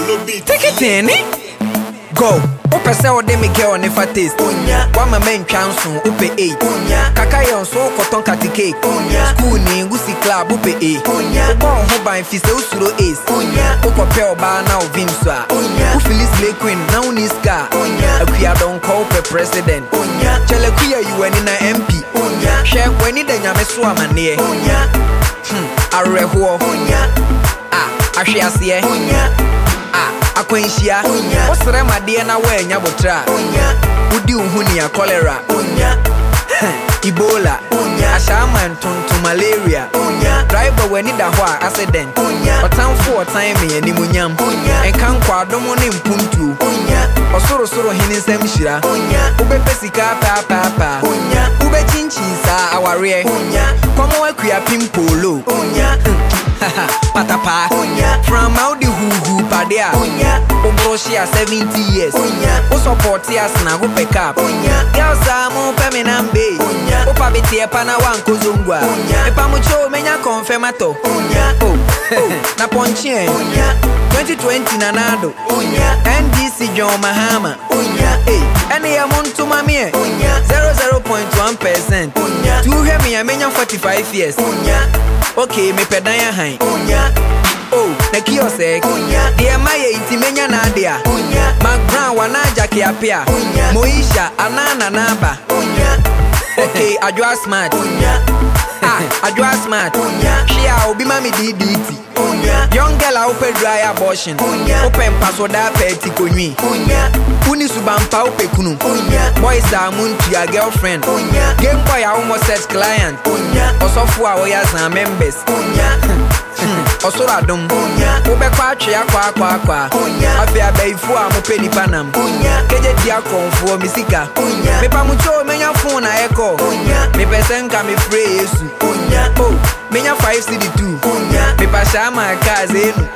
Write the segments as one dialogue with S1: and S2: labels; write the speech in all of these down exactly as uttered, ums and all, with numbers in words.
S1: Take it in. Go. Ope se o de me ke on fa taste. Wa ma men twanso ope eight. Kaka yon so koton kati cake. School ni ngusi club ope eight. Obo ho ban fi se usuro ace. Okope oba na ovin so a. U Phyllis Lay Queen na uniska. Akuya don call pe president. Chele kuya you any na M P. Share weni de nyame so amane. Hmm. Areho. Ah, ahwe ase. Ah, akwenhia. Osere made na wa nya botra. Udi unhuni ya cholera. Ebola. Ashama ntonto malaria. Driver weni da ho accident. Otan for time me animunyam. Enkan kwa adomo ne mpuntu. Osoro soro hini nsem hira. Ube pesika pa pa pa. Ube chinchinsa aware. Komo akua pimpolo. Patapa. From Audi who who padia. Obroshia seventy years. O support us na go pick up. Girls are more feminine bay. Opa beti epa na wanko zongwa. Epa mucho menya confirmato. Oh, na ponchien. twenty twenty na nado. N D C John Mahama. Hey, any amount to my me. Zero zero point one percent. Two hear me a menya forty-five years. Okay, me pedanya high. Oh, na kiyosek. Dear my inti menya na dia. Mac Brown wana jake apia. Moisha anana naba. Okay, Adwa smart. Ah, Adwa smart. She a obi mami D D T. Young girl a open dry abortion. Open password a petty konwi. Uni subampa ope kunu. Boys are moon to your girlfriend. Game boy a almost set client. Osofu a oyas na members. Osoro adom. Obe kwa atwe akwa akwa akwa. Afi abaifu a mo pedi panam. Keje dia konfo misika. Me pa mucho menya phone na eko. Me pesen ka me free Yesu. Oh, menya five C D two. Me pa shama kaze enu.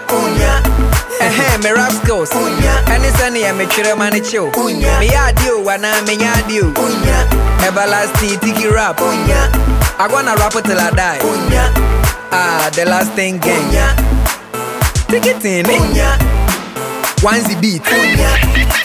S1: Eh me rap skills. Ani sane ya me twere mane chill. Me ya dio wana me nya dio. Everlasting tiki rap. I gonna rap it till I die. Ah, the last thing gang. Take it in. One's the beat.